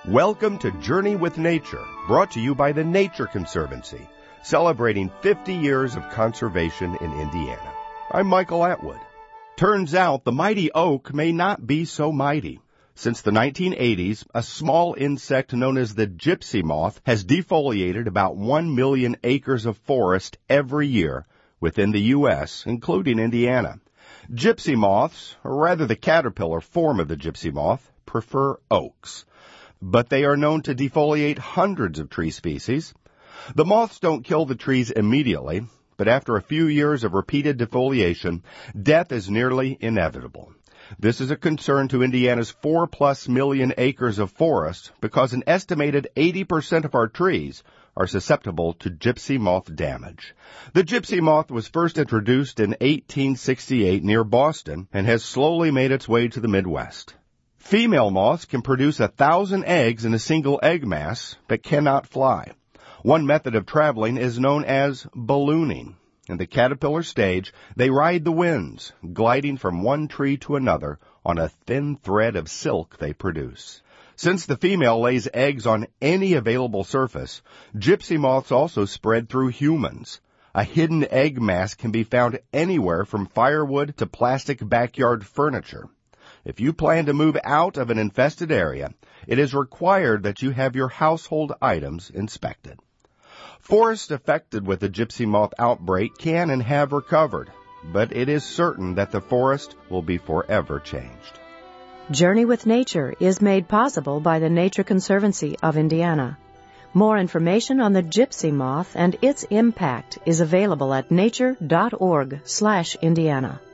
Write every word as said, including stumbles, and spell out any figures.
Welcome to Journey with Nature, brought to you by the Nature Conservancy, celebrating fifty years of conservation in Indiana. I'm Michael Atwood. Turns out the mighty oak may not be so mighty. Since the nineteen eighties, a small insect known as the gypsy moth has defoliated about one million acres of forest every year within the U S, including Indiana. Gypsy moths, or rather the caterpillar form of the gypsy moth, prefer oaks, but they are known to defoliate hundreds of tree species. The moths don't kill the trees immediately, but after a few years of repeated defoliation, death is nearly inevitable. This is a concern to Indiana's four-plus million acres of forest because an estimated eighty percent of our trees are susceptible to gypsy moth damage. The gypsy moth was first introduced in eighteen sixty-eight near Boston and has slowly made its way to the Midwest. Female moths can produce a thousand eggs in a single egg mass, but cannot fly. One method of traveling is known as ballooning. In the caterpillar stage, they ride the winds, gliding from one tree to another on a thin thread of silk they produce. Since the female lays eggs on any available surface, gypsy moths also spread through humans. A hidden egg mass can be found anywhere from firewood to plastic backyard furniture. If you plan to move out of an infested area, it is required that you have your household items inspected. Forests affected with the gypsy moth outbreak can and have recovered, but it is certain that the forest will be forever changed. Journey with Nature is made possible by the Nature Conservancy of Indiana. More information on the gypsy moth and its impact is available at nature dot org slash Indiana.